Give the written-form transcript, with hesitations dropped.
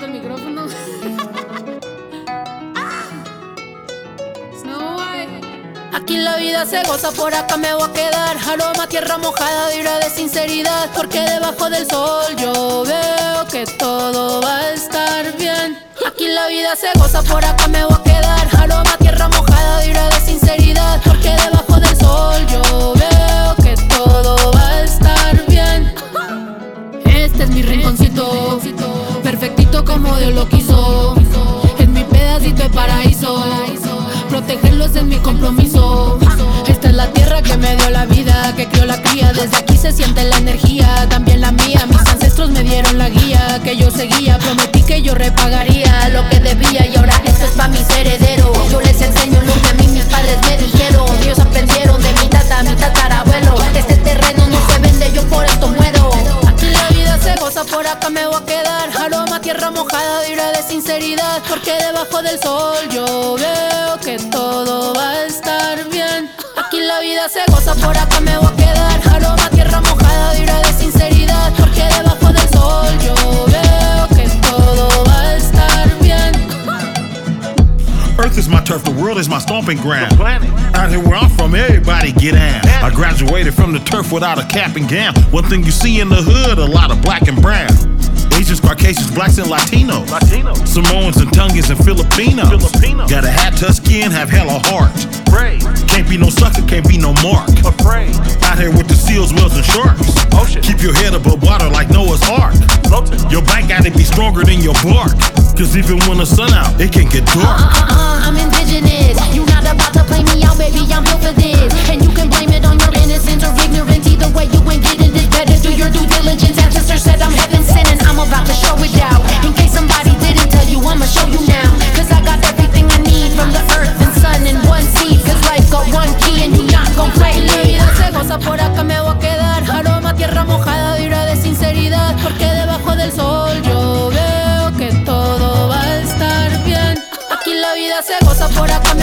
el micrófono. Snow White. Aquí la vida se goza, por acá me voy a quedar. Aroma, tierra mojada, vibra de sinceridad. Porque debajo del sol yo veo que todo va a estar bien. Aquí la vida se goza, por acá me voy a quedar. Aroma, tierra mojada, vibra de sinceridad. Porque debajo del sol yo veo que todo va a estar bien. Este es mi rinconcito, perfectito como Dios lo quiso. Es mi pedacito de paraíso, protegerlos es mi compromiso. Esta es la tierra que me dio la vida, que crió la cría. Desde aquí se siente la energía, también la mía. Mis ancestros me dieron la guía, que yo seguía. Prometí que yo repagaría lo que debía, y ahora esto es pa' mis herederos. Yo les enseño lo que a mí mis padres me dijeron. Ellos aprendieron de mi tatarabuelo. Este terreno no se vende, yo por esto muero. Aquí la vida se goza, por acá me voy a quedar. Aroma, tierra mojada, vibra de sinceridad. Porque debajo del sol yo veo que todo va a estar bien. Aquí la vida se goza, por acá me voy a quedar. Aroma, tierra mojada, vibra de sinceridad. Porque debajo del sol yo veo que todo va a estar bien. Earth is my turf, the world is my stomping ground. Out here where I'm from, everybody get down. I graduated from the turf without a cap and gown. One thing you see in the hood, a lot of black and brown. Asians, Caucasians, blacks, and Latinos. Samoans and Tongans and Filipinos. Got a hat, tough skin, have hella heart. Can't be no sucker, can't be no mark. Out here with the seals, whales, and sharks. Keep your head above water like Noah's Ark. Your back gotta be stronger than your bark. Cause even when the sun out, it can get dark. I'm indigenous. You not about to play me out, baby, I'm built for this. And you can blame it on your innocence or ignorance. Either way, you ain't getting this. Better do your due diligence. Ancestors said I'm heaven sent, and I'm about to show it out. In case somebody didn't tell you, I'ma show you now. Cause I got everything I need from the earth and sun in one seed. Cause life got one key and you not gon' play me. La vida se goza, por acá me voy a quedar. Aroma, tierra mojada, vibra de sinceridad. Porque debajo del sol yo veo que todo va a estar bien. Aquí la vida se goza, por acá me